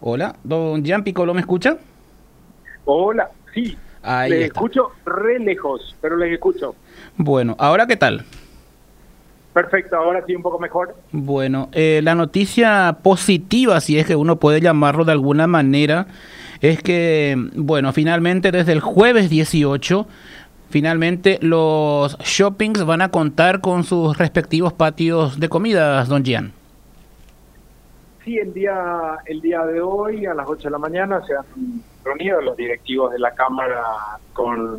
Hola, don Jean Piccolo, ¿me escucha? Hola, sí, Ahí les está. escucho re lejos, pero les escucho. Bueno, ¿ahora qué tal? Perfecto, ahora sí un poco mejor. Bueno, la noticia positiva, si es que uno puede llamarlo de alguna manera, es que, bueno, finalmente desde el jueves 18, finalmente los shoppings van a contar con sus respectivos patios de comidas, don Jean. Sí, el día de hoy a las 8 de la mañana se han reunido los directivos de la Cámara con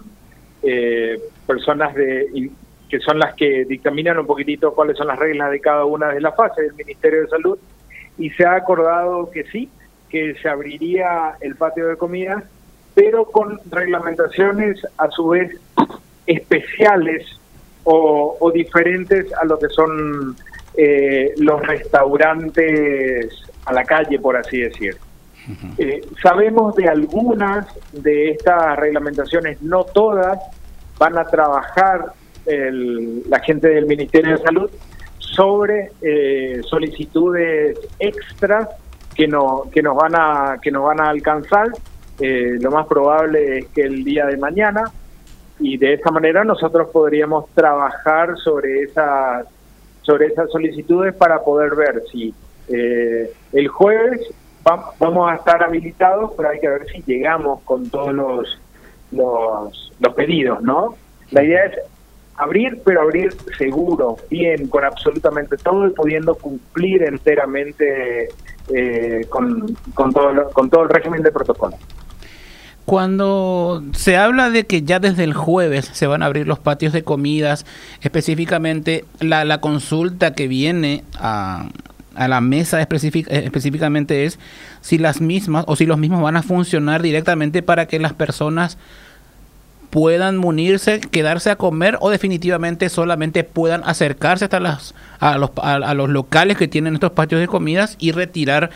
personas que son las que dictaminan un poquitito cuáles son las reglas de cada una de las fases del Ministerio de Salud, y se ha acordado que sí, que se abriría el patio de comidas, pero con reglamentaciones a su vez especiales o diferentes a lo que son los restaurantes a la calle, por así decir. Sabemos de algunas de estas reglamentaciones, no todas, van a trabajar la gente del Ministerio de Salud sobre solicitudes extras que nos van a alcanzar. Lo más probable es que el día de mañana, y de esa manera nosotros podríamos trabajar sobre esas solicitudes para poder ver si el jueves vamos a estar habilitados, pero hay que ver si llegamos con todos los pedidos, ¿no? La idea es abrir, pero abrir seguro, bien, con absolutamente todo y pudiendo cumplir enteramente con todo el régimen de protocolo. Cuando se habla de que ya desde el jueves se van a abrir los patios de comidas, específicamente la consulta que viene a la mesa específicamente es si las mismas o si los mismos van a funcionar directamente para que las personas puedan munirse, quedarse a comer, o definitivamente solamente puedan acercarse hasta a los locales que tienen estos patios de comidas y retirar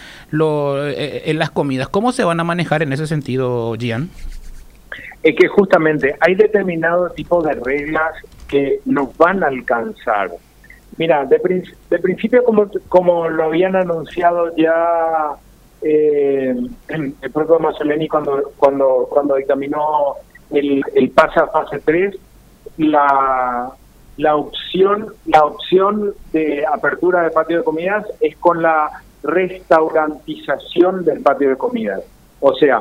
las comidas. ¿Cómo se van a manejar en ese sentido, Gian? Es que justamente hay determinado tipo de reglas que nos van a alcanzar. Mira, de principio, como lo habían anunciado ya el propio Mazzoleni cuando dictaminó el pase a fase 3, la opción de apertura de patio de comidas es con la restaurantización del patio de comidas. O sea,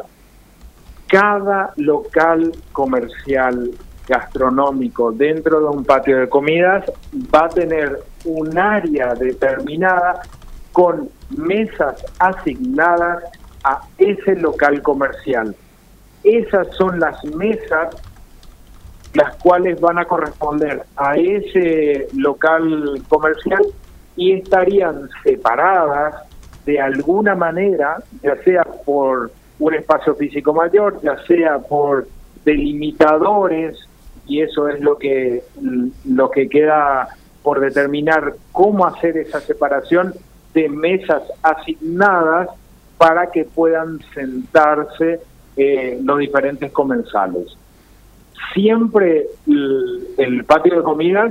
cada local comercial gastronómico dentro de un patio de comidas va a tener un área determinada con mesas asignadas a ese local comercial. Esas son las mesas las cuales van a corresponder a ese local comercial y estarían separadas de alguna manera, ya sea por un espacio físico mayor, ya sea por delimitadores, y eso es lo que queda por determinar cómo hacer esa separación de mesas asignadas para que puedan sentarse los diferentes comensales. Siempre el patio de comidas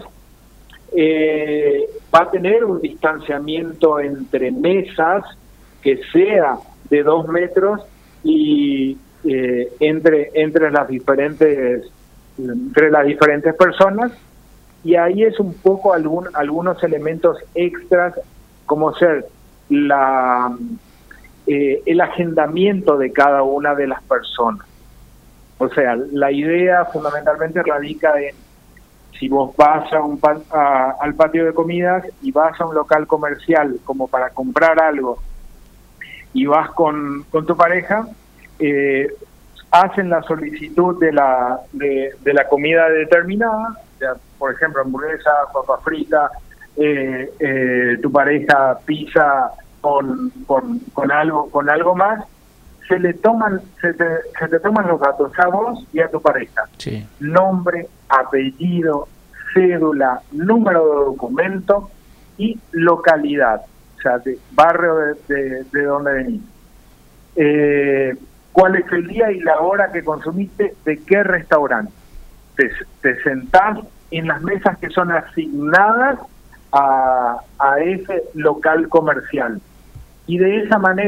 va a tener un distanciamiento entre mesas que sea de 2 metros y entre las diferentes personas, y ahí es un poco algunos elementos extras, como ser el agendamiento de cada una de las personas. O sea, la idea fundamentalmente radica en, si vos vas al patio de comidas y vas a un local comercial como para comprar algo y vas con tu pareja, hacen la solicitud de la comida determinada, ya, por ejemplo, hamburguesa, papa frita, tu pareja pizza con algo más. Se te toman los datos a vos y a tu pareja. Sí. Nombre, apellido, cédula, número de documento y localidad, o sea, de barrio de donde venís. ¿Cuál es el día y la hora que consumiste? ¿De qué restaurante? Te sentás en las mesas que son asignadas a ese local comercial. Y de esa manera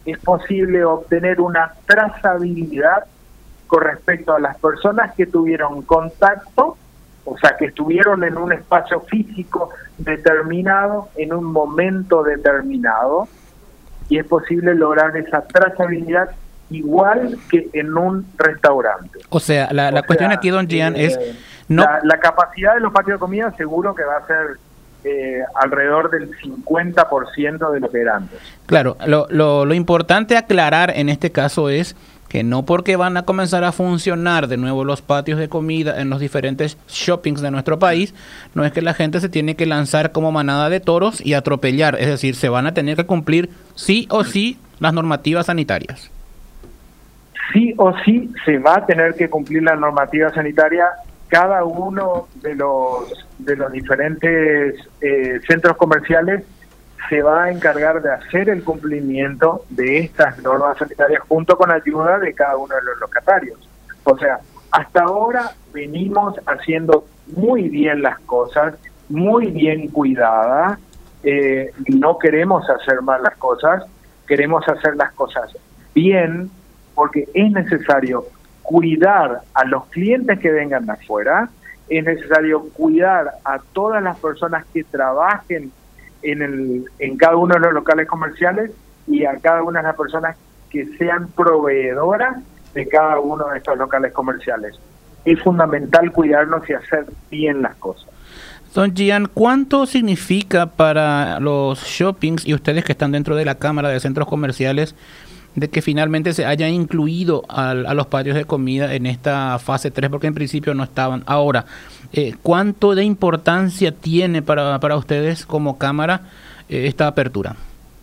es posible obtener una trazabilidad con respecto a las personas que tuvieron contacto, o sea, que estuvieron en un espacio físico determinado, en un momento determinado, y es posible lograr esa trazabilidad igual que en un restaurante. O sea, la cuestión aquí, don Gian, es... No, la capacidad de los patios de comida seguro que va a ser alrededor del 50% de lo que era antes. Claro, lo importante aclarar en este caso es que no porque van a comenzar a funcionar de nuevo los patios de comida en los diferentes shoppings de nuestro país, no es que la gente se tiene que lanzar como manada de toros y atropellar, es decir, se van a tener que cumplir sí o sí las normativas sanitarias. Sí o sí se va a tener que cumplir la normativa sanitaria. Cada uno de los diferentes centros comerciales se va a encargar de hacer el cumplimiento de estas normas sanitarias junto con ayuda de cada uno de los locatarios. O sea, hasta ahora venimos haciendo muy bien las cosas, muy bien cuidadas. No queremos hacer mal las cosas, queremos hacer las cosas bien, porque es necesario cuidar a los clientes que vengan de afuera, es necesario cuidar a todas las personas que trabajen en cada uno de los locales comerciales y a cada una de las personas que sean proveedoras de cada uno de estos locales comerciales. Es fundamental cuidarnos y hacer bien las cosas. Don Gian, ¿cuánto significa para los shoppings y ustedes que están dentro de la Cámara de Centros Comerciales de que finalmente se haya incluido a los patios de comida en esta fase 3, porque en principio no estaban? Ahora, ¿cuánto de importancia tiene para ustedes como Cámara esta apertura?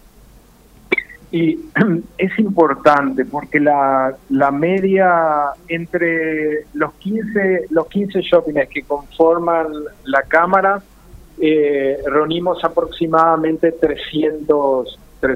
Y es importante porque la media entre los 15 shoppings que conforman la Cámara, reunimos aproximadamente 300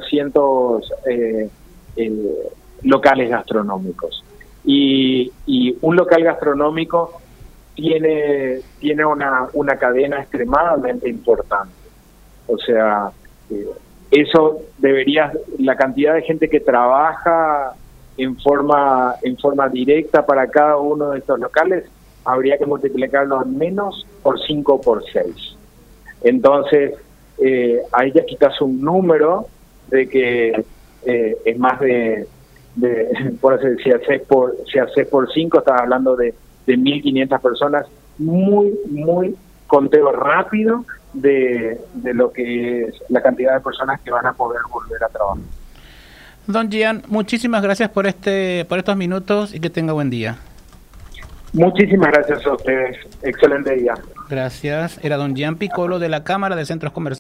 locales gastronómicos, y un local gastronómico tiene una cadena extremadamente importante. O sea, eso la cantidad de gente que trabaja en forma directa para cada uno de estos locales habría que multiplicarlo al menos por 5 o por 6. Entonces ahí ya quitas un número de que es más por así decir, si haces por 5, estás hablando de 1.500 personas, muy conteo rápido de lo que es la cantidad de personas que van a poder volver a trabajar. Don Gian, muchísimas gracias por estos minutos y que tenga buen día. Muchísimas gracias a ustedes, excelente día. Gracias, era don Gian Piccolo de la Cámara de Centros Comerciales.